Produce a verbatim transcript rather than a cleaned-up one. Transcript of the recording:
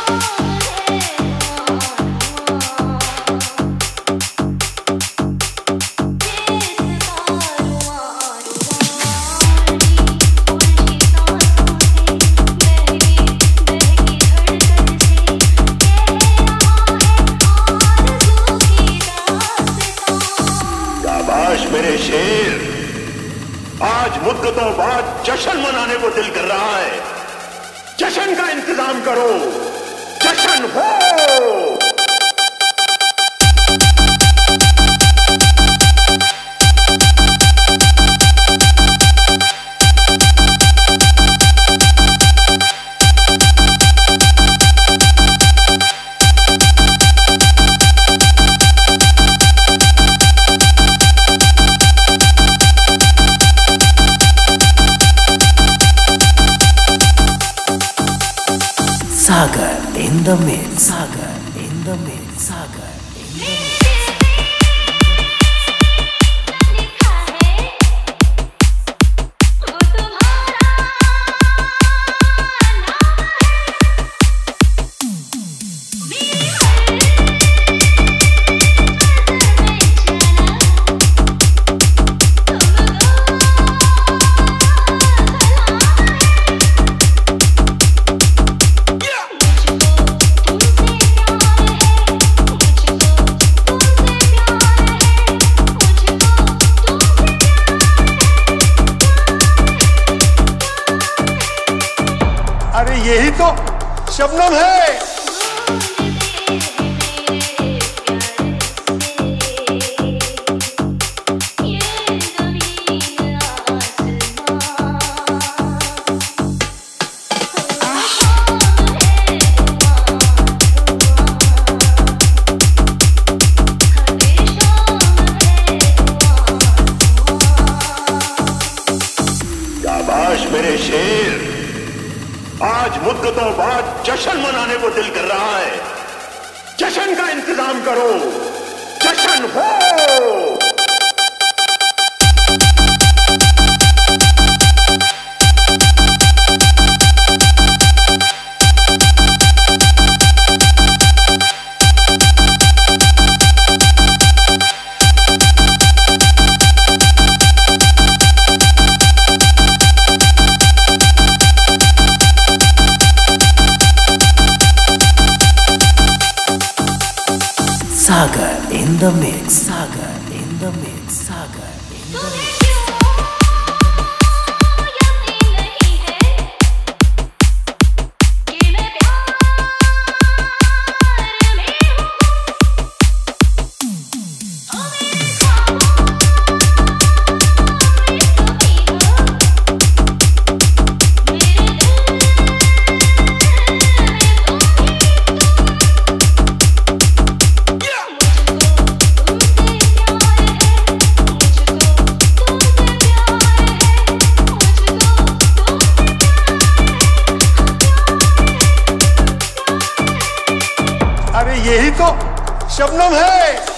मेरे शेर, आज मुद्दतों बाद जश्न मनाने को दिल कर रहा है। जश्न का इंतजाम करो, जश्न हो। Sagar in the mix, Sagar in the mix, Sagar in the mix. अरे यही तो शबनम है। शाबाश मेरे शेर, आज मुद्दतों बाद जश्न मनाने को दिल कर रहा है। जश्न का इंतजाम करो, जश्न हो। Sagar in the mix, Sagar in the mix, Sagar in the mix. अरे यही तो शबनम है।